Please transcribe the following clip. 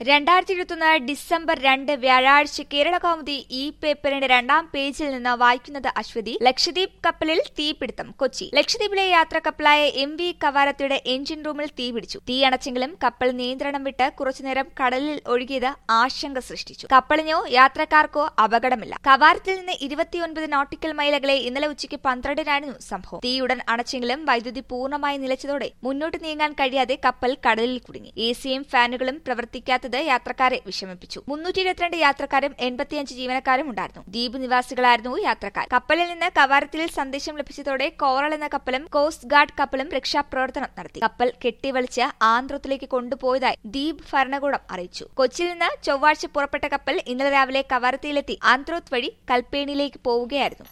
2021 December 2 വ്യാഴാഴ്ച കേരളകൗമുദി ഈ പേപ്പറിന്റെ രണ്ടാം പേജിൽ നിന്ന് വായിക്കുന്നത് അശ്വതി. ലക്ഷദ്വീപ് കപ്പലിൽ തീപിടുത്തം. കൊച്ചി. ലക്ഷദ്വീപിലെ യാത്രാക്കപ്പലായ MV കവാരത്തിയുടെ എഞ്ചിൻ റൂമിൽ തീപിടിച്ചു. തീയണച്ചെങ്കിലും കപ്പൽ നിയന്ത്രണം വിട്ട് കുറച്ചുനേരം കടലിൽ ഒഴുകിയത് ആശങ്ക സൃഷ്ടിച്ചു. കപ്പലിനോ യാത്രക്കാർക്കോ അപകടമില്ല. കവാരത്തിൽ നിന്ന് 29 നോട്ടിക്കൽ മൈൽ അകലെ ഇന്നലെ ഉച്ചയ്ക്ക് 12-നായിരുന്നു സംഭവം. തീയുടൻ അണച്ചെങ്കിലും വൈദ്യുതി പൂർണ്ണമായി നിലച്ചതോടെ മുന്നോട്ട് നീങ്ങാൻ കഴിയാതെ കപ്പൽ കടലിൽ കുടുങ്ങി. AC-യും ഫാനുകളും പ്രവർത്തിക്കാത്തത് യാത്രക്കാരെ വിഷമിപ്പിച്ചു. 322 യാത്രക്കാരും 85 ജീവനക്കാരും ഉണ്ടായിരുന്നു. ദ്വീപ് നിവാസികളായിരുന്നു യാത്രക്കാർ. കപ്പലിൽ നിന്ന് കവാരത്തിൽ സന്ദേശം ലഭിച്ചതോടെ കോറൽ എന്ന കപ്പലും കോസ്റ്റ് ഗാർഡ് കപ്പലും രക്ഷാപ്രവർത്തനം നടത്തി. കപ്പൽ കെട്ടിവലിച്ച് ആന്ധ്രത്തിലേക്ക് കൊണ്ടുപോയതായി ദ്വീപ് ഭരണകൂടം അറിയിച്ചു. കൊച്ചിയിൽ നിന്ന് ചൊവ്വാഴ്ച പുറപ്പെട്ട കപ്പൽ ഇന്നലെ രാവിലെ കവാരത്തിയിലെത്തി ആന്ത്രോത്ത് വഴി കൽപ്പേണിയിലേക്ക് പോവുകയായിരുന്നു.